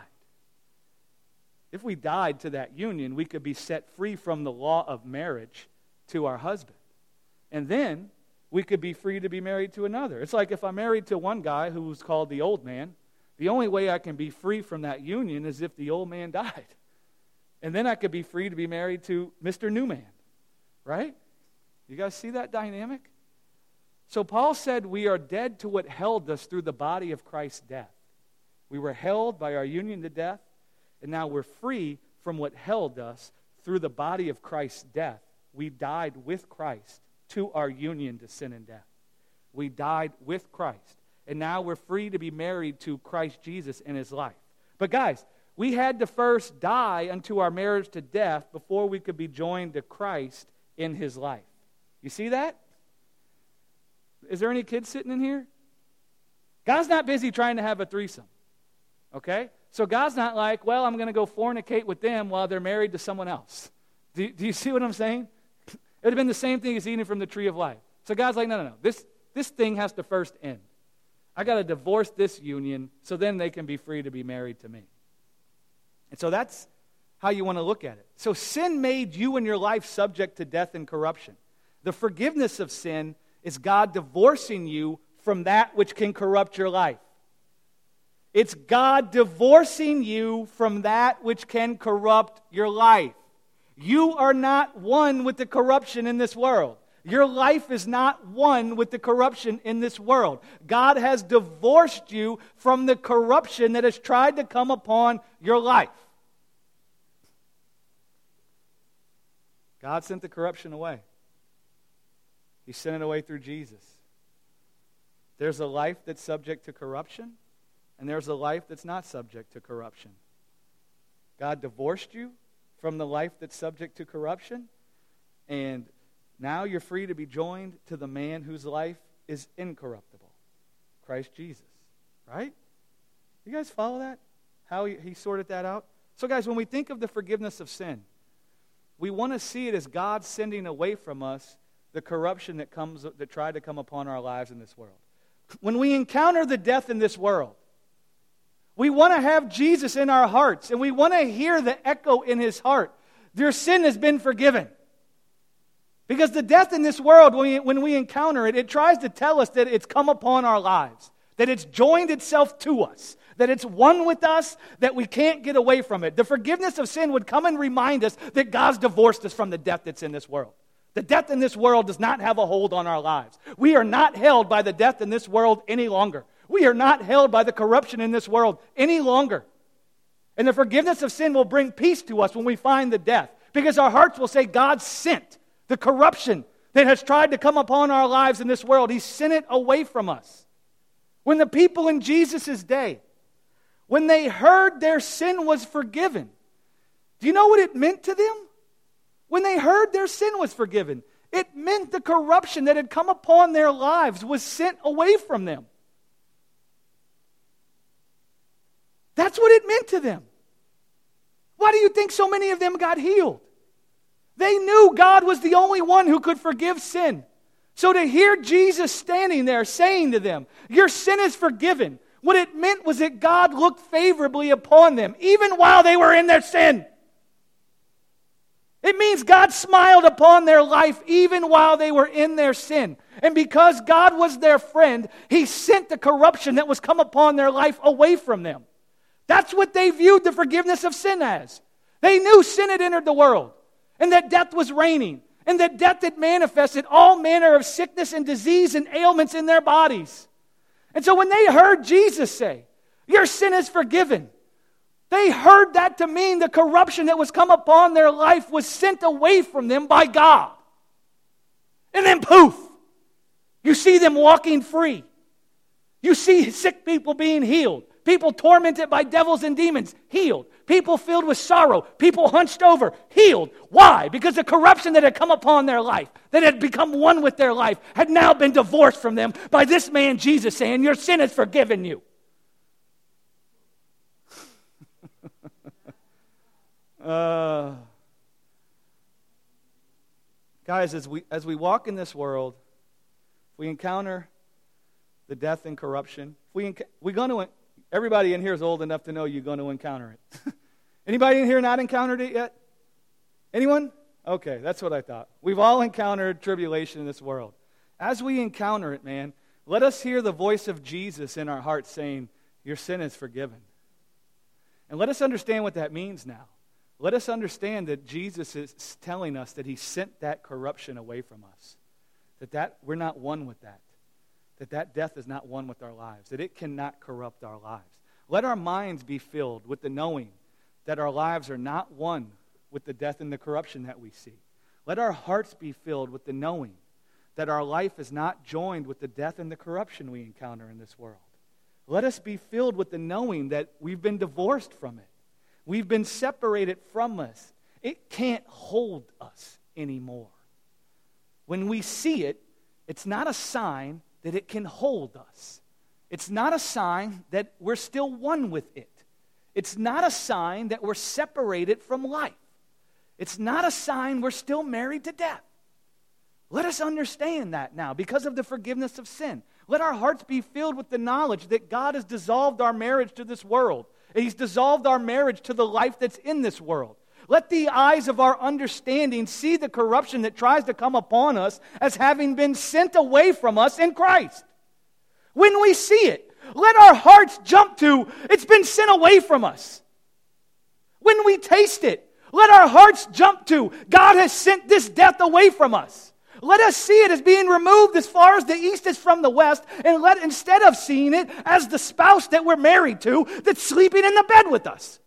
If we died to that union, we could be set free from the law of marriage to our husband. And then we could be free to be married to another. It's like if I'm married to one guy who's called the old man, the only way I can be free from that union is if the old man died. And then I could be free to be married to Mr. New Man. Right? You guys see that dynamic? So Paul said we are dead to what held us through the body of Christ's death. We were held by our union to death, and now we're free from what held us through the body of Christ's death. We died with Christ to our union to sin and death. We died with Christ. And now we're free to be married to Christ Jesus in his life. But guys, we had to first die unto our marriage to death before we could be joined to Christ in his life. You see that? Is there any kids sitting in here? God's not busy trying to have a threesome. Okay? So God's not like, well, I'm going to go fornicate with them while they're married to someone else. Do you see what I'm saying? It would have been the same thing as eating from the tree of life. So God's like, no. This thing has to first end. I got to divorce this union so then they can be free to be married to me. And so that's how you want to look at it. So sin made you and your life subject to death and corruption. The forgiveness of sin is God divorcing you from that which can corrupt your life. It's God divorcing you from that which can corrupt your life. You are not one with the corruption in this world. Your life is not one with the corruption in this world. God has divorced you from the corruption that has tried to come upon your life. God sent the corruption away. He sent it away through Jesus. There's a life that's subject to corruption, and there's a life that's not subject to corruption. God divorced you from the life that's subject to corruption, and now you're free to be joined to the man whose life is incorruptible, Christ Jesus. Right? You guys follow that? How he sorted that out? So guys, when we think of the forgiveness of sin, we want to see it as God sending away from us the corruption that tried to come upon our lives in this world. When we encounter the death in this world, we want to have Jesus in our hearts, and we want to hear the echo in his heart. Your sin has been forgiven. Because the death in this world, when we encounter it, it tries to tell us that it's come upon our lives, that it's joined itself to us, that it's one with us, that we can't get away from it. The forgiveness of sin would come and remind us that God's divorced us from the death that's in this world. The death in this world does not have a hold on our lives. We are not held by the death in this world any longer. We are not held by the corruption in this world any longer. And the forgiveness of sin will bring peace to us when we find the death, because our hearts will say God sent the corruption that has tried to come upon our lives in this world. He sent it away from us. When the people in Jesus' day, when they heard their sin was forgiven, do you know what it meant to them? When they heard their sin was forgiven, it meant the corruption that had come upon their lives was sent away from them. That's what it meant to them. Why do you think so many of them got healed? They knew God was the only one who could forgive sin. So to hear Jesus standing there saying to them, your sin is forgiven, what it meant was that God looked favorably upon them, even while they were in their sin. It means God smiled upon their life even while they were in their sin. And because God was their friend, He sent the corruption that was come upon their life away from them. That's what they viewed the forgiveness of sin as. They knew sin had entered the world, and that death was reigning, and that death had manifested all manner of sickness and disease and ailments in their bodies. And so when they heard Jesus say, your sin is forgiven, they heard that to mean the corruption that was come upon their life was sent away from them by God. And then poof, you see them walking free. You see sick people being healed. People tormented by devils and demons, healed. People filled with sorrow, people hunched over, healed. Why? Because the corruption that had come upon their life, that had become one with their life, had now been divorced from them by this man Jesus saying, your sin is forgiven you. Guys, as we walk in this world, we encounter the death and corruption. Everybody in here is old enough to know you're going to encounter it. Anybody in here not encountered it yet? Anyone? Okay, that's what I thought. We've all encountered tribulation in this world. As we encounter it, man, let us hear the voice of Jesus in our hearts saying, your sin is forgiven. And let us understand what that means now. Let us understand that Jesus is telling us that He sent that corruption away from us. That we're not one with that. That death is not one with our lives. That it cannot corrupt our lives. Let our minds be filled with the knowing that our lives are not one with the death and the corruption that we see. Let our hearts be filled with the knowing that our life is not joined with the death and the corruption we encounter in this world. Let us be filled with the knowing that we've been divorced from it. We've been separated from us. It can't hold us anymore. When we see it, it's not a sign that it can hold us. It's not a sign that we're still one with it. It's not a sign that we're separated from life. It's not a sign we're still married to death. Let us understand that now because of the forgiveness of sin. Let our hearts be filled with the knowledge that God has dissolved our marriage to this world. And He's dissolved our marriage to the life that's in this world. Let the eyes of our understanding see the corruption that tries to come upon us as having been sent away from us in Christ. When we see it, let our hearts jump to, it's been sent away from us. When we taste it, let our hearts jump to, God has sent this death away from us. Let us see it as being removed as far as the east is from the west, and instead of seeing it as the spouse that we're married to that's sleeping in the bed with us.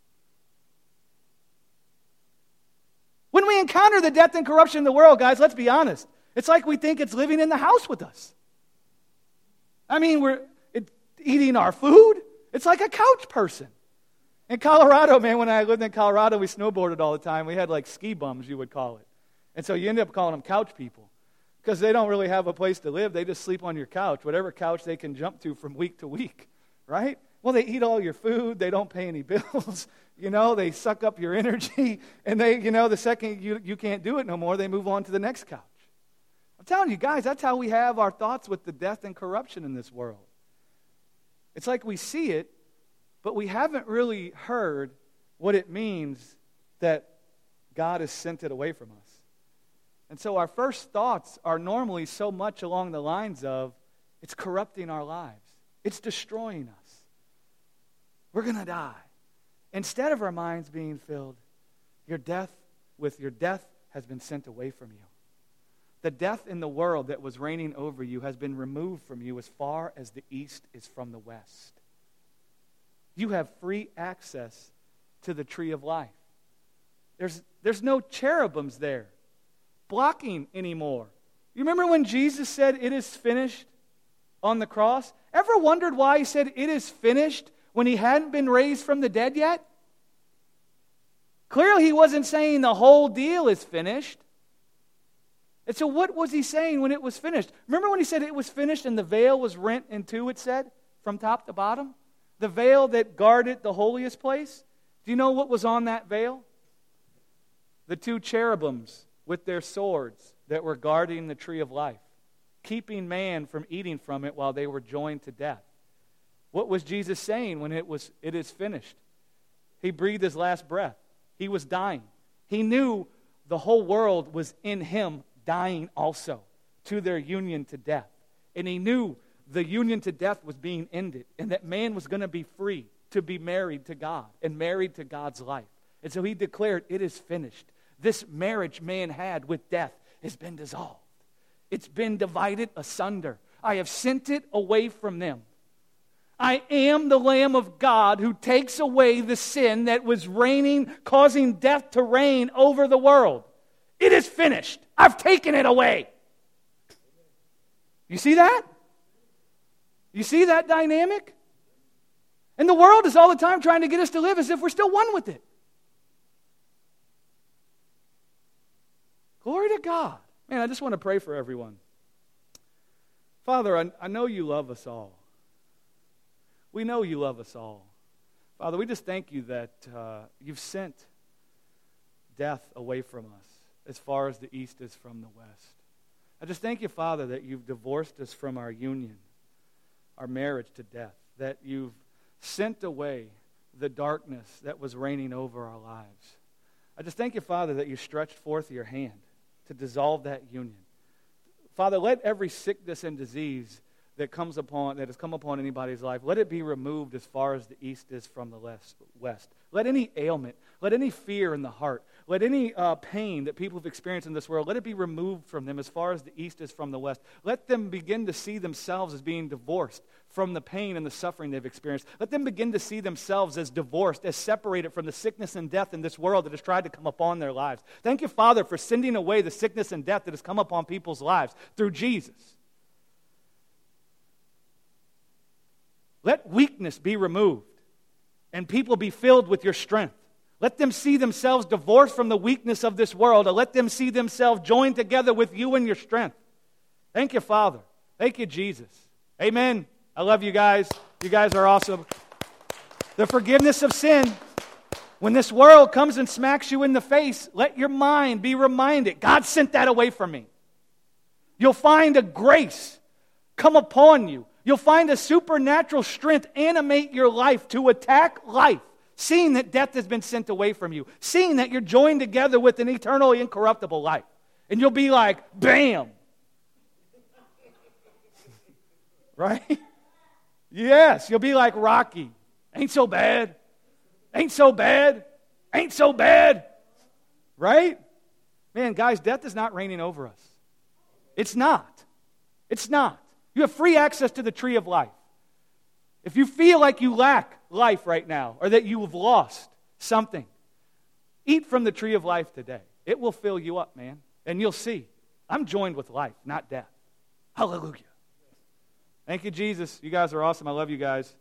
When we encounter the death and corruption in the world, guys, let's be honest. It's like we think it's living in the house with us. I mean, we're eating our food. It's like a couch person. In Colorado, man, when I lived in Colorado, we snowboarded all the time. We had like ski bums, you would call it. And so you end up calling them couch people because they don't really have a place to live. They just sleep on your couch, whatever couch they can jump to from week to week, right? Well, they eat all your food. They don't pay any bills. They suck up your energy. And the second you can't do it no more, they move on to the next couch. I'm telling you, guys, that's how we have our thoughts with the death and corruption in this world. It's like we see it, but we haven't really heard what it means that God has sent it away from us. And so our first thoughts are normally so much along the lines of, it's corrupting our lives. It's destroying us. We're going to die. Instead of our minds being filled, your death has been sent away from you. The death in the world that was reigning over you has been removed from you as far as the east is from the west. You have free access to the tree of life. There's no cherubims there blocking anymore. You remember when Jesus said, it is finished on the cross? Ever wondered why He said, it is finished when He hadn't been raised from the dead yet? Clearly He wasn't saying the whole deal is finished. And so what was He saying when it was finished? Remember when He said it was finished and the veil was rent in two, it said, from top to bottom? The veil that guarded the holiest place? Do you know what was on that veil? The two cherubims with their swords that were guarding the tree of life, keeping man from eating from it while they were joined to death. What was Jesus saying when it is finished? He breathed his last breath. He was dying. He knew the whole world was in him dying also to their union to death. And he knew the union to death was being ended and that man was going to be free to be married to God and married to God's life. And so he declared, it is finished. This marriage man had with death has been dissolved. It's been divided asunder. I have sent it away from them. I am the Lamb of God who takes away the sin that was reigning, causing death to reign over the world. It is finished. I've taken it away. You see that? You see that dynamic? And the world is all the time trying to get us to live as if we're still one with it. Glory to God. Man, I just want to pray for everyone. Father, I know you love us all. We know you love us all. Father, we just thank you that you've sent death away from us as far as the east is from the west. I just thank you, Father, that you've divorced us from our union, our marriage to death, that you've sent away the darkness that was reigning over our lives. I just thank you, Father, that you stretched forth your hand to dissolve that union. Father, let every sickness and disease that has come upon anybody's life, let it be removed as far as the east is from the west. Let any ailment, let any fear in the heart, let any pain that people have experienced in this world, let it be removed from them as far as the east is from the west. Let them begin to see themselves as being divorced from the pain and the suffering they've experienced. Let them begin to see themselves as divorced, as separated from the sickness and death in this world that has tried to come upon their lives. Thank you, Father, for sending away the sickness and death that has come upon people's lives through Jesus. Let weakness be removed and people be filled with your strength. Let them see themselves divorced from the weakness of this world, and let them see themselves joined together with you in your strength. Thank you, Father. Thank you, Jesus. Amen. I love you guys. You guys are awesome. The forgiveness of sin. When this world comes and smacks you in the face, let your mind be reminded, God sent that away from me. You'll find a grace come upon you. You'll find a supernatural strength animate your life to attack life, seeing that death has been sent away from you, seeing that you're joined together with an eternally incorruptible life. And you'll be like, bam! Right? Yes, you'll be like Rocky. Ain't so bad. Ain't so bad. Ain't so bad. Right? Man, guys, death is not reigning over us. It's not. It's not. You have free access to the tree of life. If you feel like you lack life right now, or that you have lost something, eat from the tree of life today. It will fill you up, man. And you'll see, I'm joined with life, not death. Hallelujah. Thank you, Jesus. You guys are awesome. I love you guys.